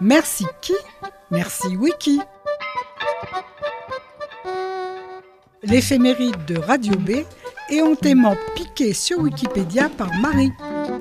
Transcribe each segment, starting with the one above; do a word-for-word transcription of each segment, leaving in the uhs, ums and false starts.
Merci qui ? Merci Wiki. L'éphéméride de Radio B, éhontément piqué sur Wikipédia par Marie.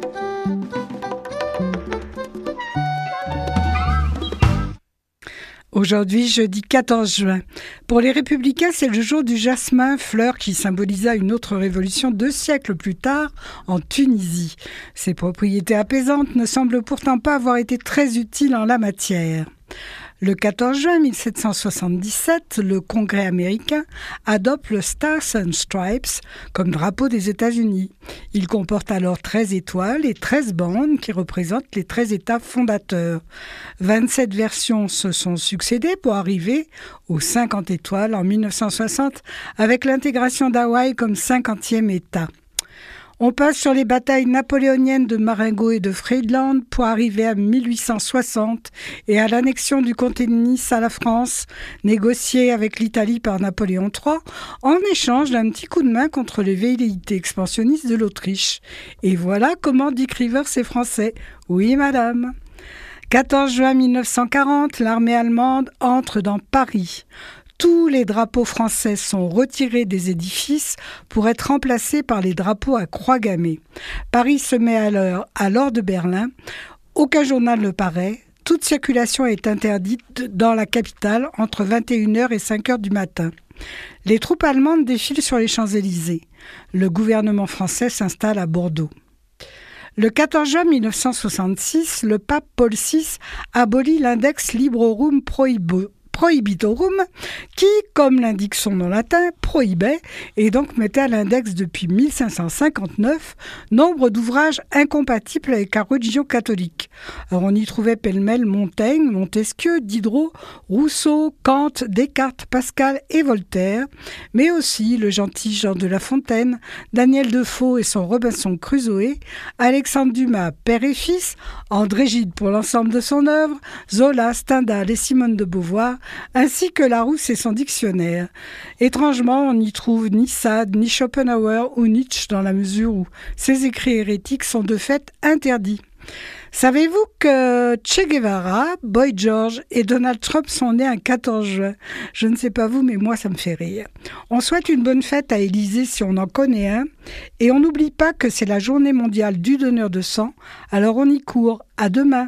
Aujourd'hui, jeudi quatorze juin. Pour les Républicains, c'est le jour du jasmin, fleur qui symbolisa une autre révolution deux siècles plus tard en Tunisie. Ses propriétés apaisantes ne semblent pourtant pas avoir été très utiles en la matière. Le quatorze juin mille sept cent soixante-dix-sept, le Congrès américain adopte le Stars and Stripes comme drapeau des États-Unis. Il comporte alors treize étoiles et treize bandes qui représentent les treize États fondateurs. vingt-sept versions se sont succédées pour arriver aux cinquante étoiles en mille neuf cent soixante avec l'intégration d'Hawaï comme cinquantième État. On passe sur les batailles napoléoniennes de Marengo et de Friedland pour arriver à mille huit cent soixante et à l'annexion du comté de Nice à la France, négociée avec l'Italie par Napoléon trois, en échange d'un petit coup de main contre les velléités expansionnistes de l'Autriche. Et voilà comment Dick Rivers est français. Oui, madame. quatorze juin mille neuf cent quarante, l'armée allemande entre dans Paris. Tous les drapeaux français sont retirés des édifices pour être remplacés par les drapeaux à croix gammée. Paris se met alors à l'heure de Berlin. Aucun journal ne paraît. Toute circulation est interdite dans la capitale entre vingt et une heures et cinq heures du matin. Les troupes allemandes défilent sur les Champs-Élysées. Le gouvernement français s'installe à Bordeaux. Le quatorze juin mille neuf cent soixante-six, le pape Paul six abolit l'index Librorum Prohibo. Prohibitorum, qui, comme l'indique son nom latin, prohibait et donc mettait à l'index depuis mille cinq cent cinquante-neuf nombre d'ouvrages incompatibles avec la religion catholique. Alors on y trouvait pêle-mêle Montaigne, Montesquieu, Diderot, Rousseau, Kant, Descartes, Pascal et Voltaire, mais aussi le gentil Jean de La Fontaine, Daniel Defoe et son Robinson Crusoe, Alexandre Dumas, père et fils, André Gide pour l'ensemble de son œuvre, Zola, Stendhal et Simone de Beauvoir, ainsi que Larousse et son dictionnaire. Étrangement, on n'y trouve ni Sade, ni Schopenhauer ou Nietzsche dans la mesure où ces écrits hérétiques sont de fait interdits. Savez-vous que Che Guevara, Boy George et Donald Trump sont nés un quatorze juin ? Je ne sais pas vous, mais moi ça me fait rire. On souhaite une bonne fête à Élysée si on en connaît un, et on n'oublie pas que c'est la journée mondiale du donneur de sang, alors on y court. À demain.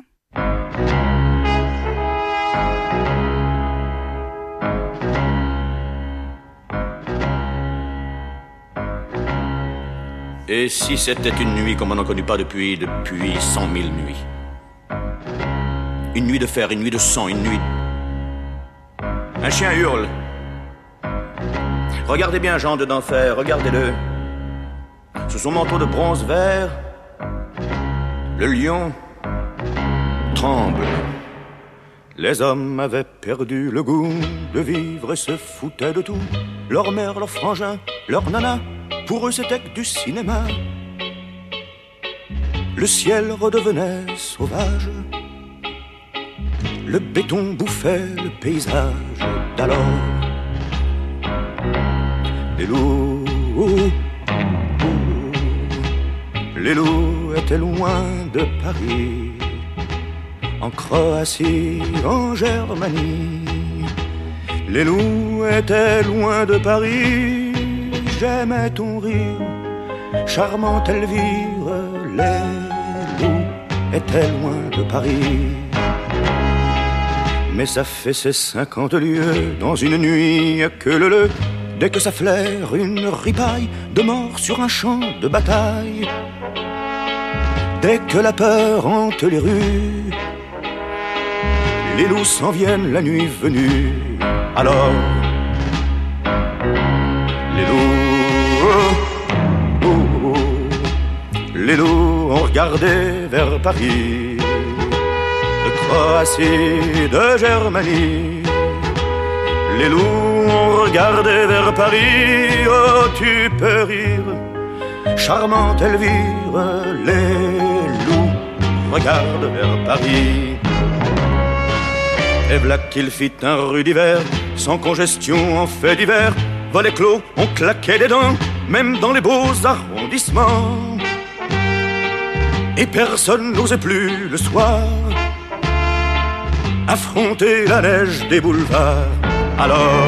Et si c'était une nuit comme on n'en connaît pas depuis, depuis cent mille nuits. Une nuit de fer, une nuit de sang, une nuit... Un chien hurle. Regardez bien Jean de d'enfer, regardez-le. Sous son manteau de bronze vert, le lion tremble. Les hommes avaient perdu le goût de vivre et se foutaient de tout. Leur mère, leur frangin, leur nana, pour eux c'était que du cinéma. Le ciel redevenait sauvage. Le béton bouffait le paysage d'alors. Les loups, les loups étaient loin de Paris, en Croatie, en Germanie. Les loups étaient loin de Paris. J'aimais ton rire, charmante Elvire. Les loups étaient loin de Paris. Mais ça fait ses cinquante lieues dans une nuit que le le. Dès que ça flaire une ripaille de mort sur un champ de bataille. Dès que la peur hante les rues, les loups s'en viennent la nuit venue. Alors, les loups, oh, oh, oh, les loups ont regardé vers Paris, de Croatie, de Germanie. Les loups ont regardé vers Paris. Oh, tu peux rire, charmante Elvire. Les loups regardent vers Paris. Et v'là qu'il fit un rude hiver, sans congestion en fait d'hiver. Volets clos, on claquait des dents, même dans les beaux arrondissements. Et personne n'osait plus le soir affronter la neige des boulevards. Alors,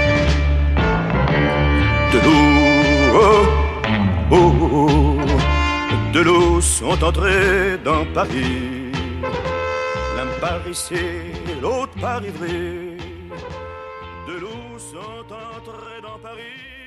de l'eau, oh, oh, oh, de l'eau sont entrés dans Paris. L'un par ici, l'autre par Ivry. De l'eau sont entrés dans Paris.